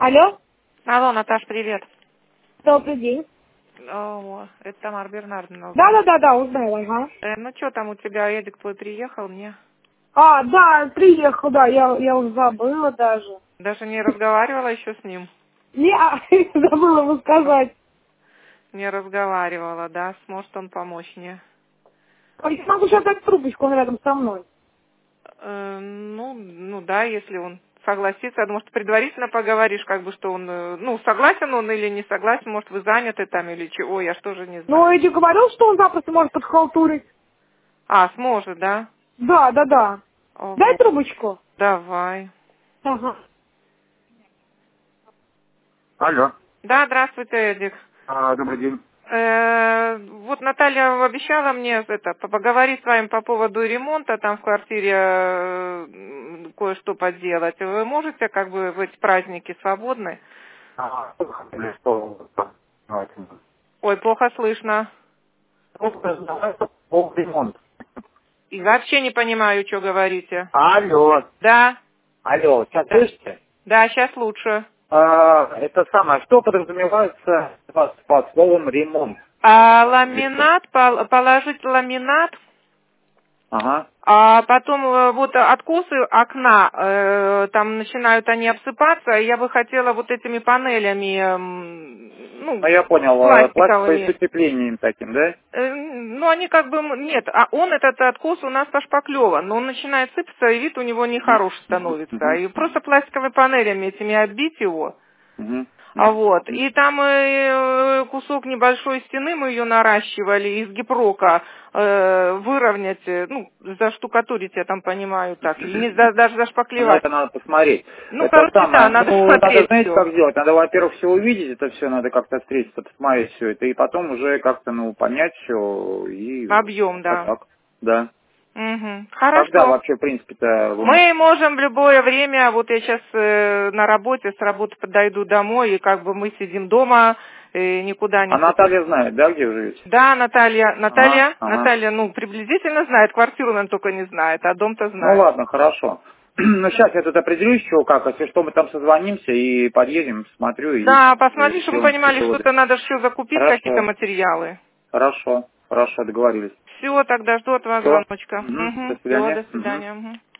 Алло, Алло, Наташ, привет. добрый день. О, это Тамара Бернардовна звонит. Да, узнала, ага. Ну что там у тебя, Эдик твой приехал мне? Да, приехал, да, я уже забыла даже. Даже не разговаривала еще с ним? Не, забыла ему сказать. Не разговаривала, да? Сможет он помочь мне? Я могу сейчас дать трубочку, он рядом со мной. Ну да, если он согласится. Я думаю, что предварительно поговоришь, как бы, что он, согласен он или не согласен, может, вы заняты там или чего, я ж тоже не Ну, знаю. Эдди говорил, что он запросто может подхалтурить. Сможет, да? Да. Дай Вот. трубочку. Давай. Ага. Алло. Да, здравствуйте, Эдик. Добрый день. Вот Наталья обещала мне поговорить с вами по поводу ремонта, там в квартире кое-что поделать. Вы можете как бы в эти праздники свободны? Что? Ой, плохо слышно. Ремонт. И вообще не понимаю, что говорите. Алло. Да, Алло, сейчас да, слышите? да, сейчас лучше. Это самое, что подразумевается под словом ремонт? Ламинат, положить ламинат. Ага. А потом вот откосы окна, там начинают они обсыпаться, и я бы хотела вот этими панелями, Я понял, пластиковые с пластиковыми, утеплением таким, да? они как бы, нет, он, этот откос у нас пошпаклеван, но он начинает сыпаться, и вид у него нехороший становится. И просто пластиковыми панелями этими оббить его. Вот. И там кусок небольшой стены, мы ее наращивали из гипрока, выровнять, заштукатурить, я там понимаю так, или не, даже Но зашпаклевать. это надо посмотреть. Это Короче, да, самое, надо надо, посмотреть знаете, все. как сделать? Надо, во-первых, все увидеть, это все надо как-то встретиться, посмотреть все это, и потом уже как-то, понять все, и Объем, как-то да. так, да. Угу. Когда Хорошо. вообще, в принципе-то, вы Мы можете? можем в любое время, вот я сейчас на работе, с работы подойду домой, и как бы мы сидим дома, никуда А не ходим. Наталья знает, да, где вы живете? Да, Наталья, Ага, ага. Наталья, приблизительно знает, квартиру, наверное, только не знает, а дом-то Ну знает. ладно, хорошо. Ну, сейчас я тут определюсь, чего как, если что, мы там созвонимся и подъедем, смотрю, и Да, посмотри, чтобы мы сделаем понимали, какие-то выводы. что-то надо еще закупить, какие-то Хорошо, материалы. хорошо, договорились. Все, тогда жду от вас Все, звоночка. до Угу. Все, свидания. до свидания. Мгм.